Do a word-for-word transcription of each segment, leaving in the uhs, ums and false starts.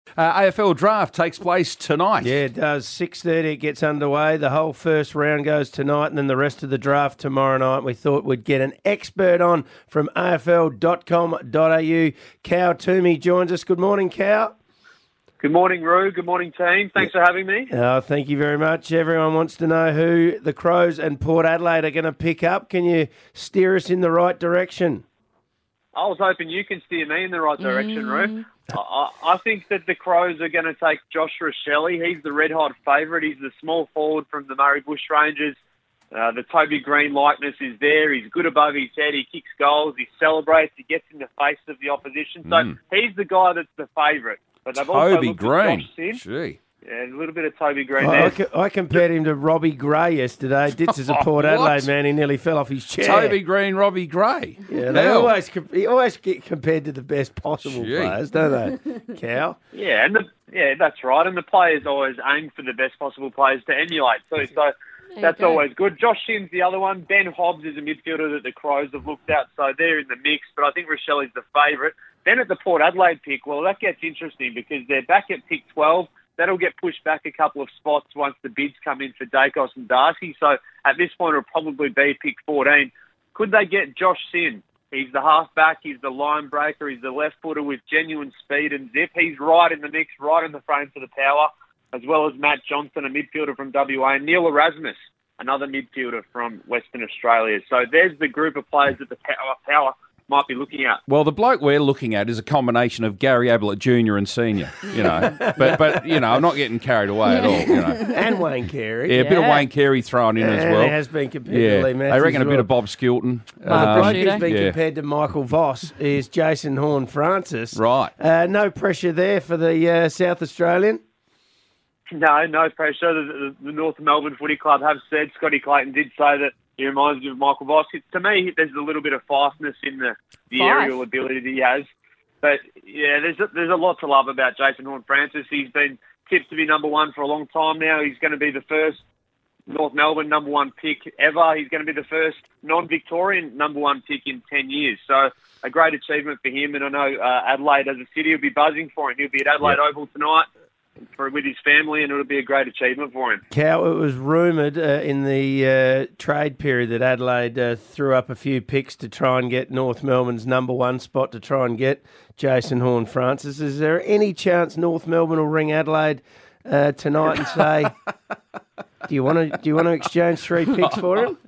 Uh, A F L draft takes place tonight. Yeah, it does. six thirty it gets underway. The whole first round goes tonight and then the rest of the draft tomorrow night. We thought we'd get an expert on from A F L dot com dot a u. Cow Toomey joins us. Good morning, Cow. Good morning, Roo. Good morning, team. Thanks for having me. Oh, thank you very much. Everyone wants to know who the Crows and Port Adelaide are going to pick up. Can you steer us in the right direction? I was hoping you can steer me in the right direction, mm. Roo. I, I think that the Crows are going to take Josh Rochelle. He's the red-hot favourite. He's the small forward from the Murray Bushrangers. Uh, the Toby Green likeness is there. He's good above his head. He kicks goals. He celebrates. He gets in the face of the opposition. So mm. he's the guy that's the favourite. But they've Toby also Green. Gee. Yeah, a little bit of Toby Green oh, there. I, I compared him to Robbie Gray yesterday. Ditz is a Port Adelaide man. He nearly fell off his chair. Toby Green, Robbie Gray. Yeah, they always, they always get compared to the best possible Gee. players, don't they, Cow? Yeah, and the, yeah, that's right. And the players always aim for the best possible players to emulate too. So that's go. always good. Josh Sims, the other one. Ben Hobbs is a midfielder that the Crows have looked at, so they're in the mix. But I think Rochelle is the favourite. Then at the Port Adelaide pick, well, that gets interesting because they're back at pick twelve. That'll get pushed back a couple of spots once the bids come in for Dacos and Darcy. So at this point, it'll probably be pick fourteen. Could they get Josh Sin? He's the halfback. He's the line breaker. He's the left footer with genuine speed and zip. He's right in the mix, right in the frame for the power, as well as Matt Johnson, a midfielder from W A, and Neil Erasmus, another midfielder from Western Australia. So there's the group of players that the power power might be looking at. Well, the bloke we're looking at is a combination of Gary Ablett Junior and Senior, you know. but, but you know, I'm not getting carried away at all, you know. And Wayne Carey. Yeah, a yeah. bit of Wayne Carey thrown in and as well. It has been compared yeah. to Lee Matthews. I reckon a well. bit of Bob Skilton. Uh, the bloke um, who's been yeah. compared to Michael Voss is Jason Horne-Francis. Right. Uh, no pressure there for the uh, South Australian? No, no pressure. The, the, the North Melbourne Footy Club have said, Scotty Clayton did say that he reminds me of Michael Voss. To me, there's a little bit of fastness in the, the Five. aerial ability that he has. But, yeah, there's a, there's a lot to love about Jason Horne-Francis. He's been tipped to be number one for a long time now. He's going to be the first North Melbourne number one pick ever. He's going to be the first non-Victorian number one pick in ten years. So a great achievement for him. And I know uh, Adelaide as a city will be buzzing for him. He'll be at Adelaide yep. Oval tonight for with his family, and it'll be a great achievement for him. Cow, it was rumoured uh, in the uh, trade period that Adelaide uh, threw up a few picks to try and get North Melbourne's number one spot to try and get Jason Horne-Francis. Is there any chance North Melbourne will ring Adelaide uh, tonight and say, "Do you want to? Do you want to exchange three picks for him?"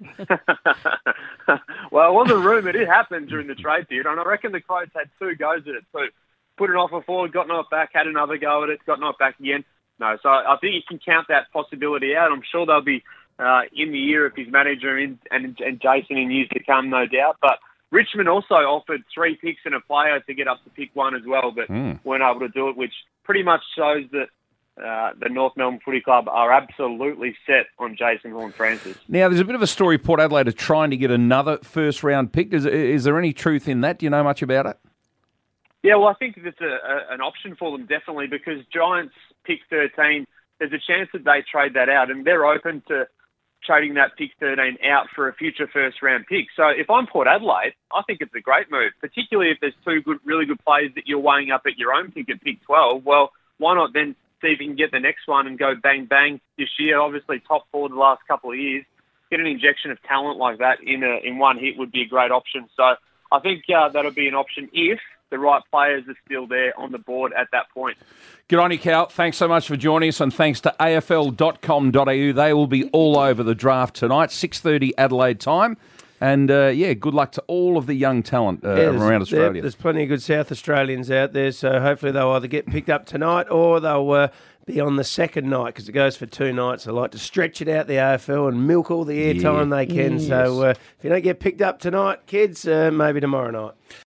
Well, it wasn't rumoured. It happened during the trade period, and I reckon the Crows had two goes at it too. Put an offer forward, got knocked back, had another go at it, got knocked back again. No, so I think you can count that possibility out. I'm sure they'll be uh, in the ear of his manager in, and, and Jason in years to come, no doubt. But Richmond also offered three picks and a player to get up to pick one as well, but mm. weren't able to do it, which pretty much shows that uh, the North Melbourne Footy Club are absolutely set on Jason Horne-Francis. Now, there's a bit of a story Port Adelaide are trying to get another first-round pick. Is, is there any truth in that? Do you know much about it? Yeah, well, I think it's a, a, an option for them, definitely, because Giants pick thirteen, there's a chance that they trade that out, and they're open to trading that pick thirteen out for a future first-round pick. So if I'm Port Adelaide, I think it's a great move, particularly if there's two good, really good players that you're weighing up at your own pick at pick twelve. Well, why not then see if you can get the next one and go bang, bang this year? Obviously, top four the last couple of years. Get an injection of talent like that in a, in one hit would be a great option. So I think uh, that'll be an option if the right players are still there on the board at that point. Good on you, Cal. Thanks so much for joining us, and thanks to A F L dot com dot a u. They will be all over the draft tonight, six thirty Adelaide time. And, uh, yeah, good luck to all of the young talent uh, yeah, around Australia. There, there's plenty of good South Australians out there, so hopefully they'll either get picked up tonight or they'll uh, be on the second night, because it goes for two nights. I like to stretch it out, the A F L, and milk all the airtime yeah. they can. Yes. So uh, if you don't get picked up tonight, kids, uh, maybe tomorrow night.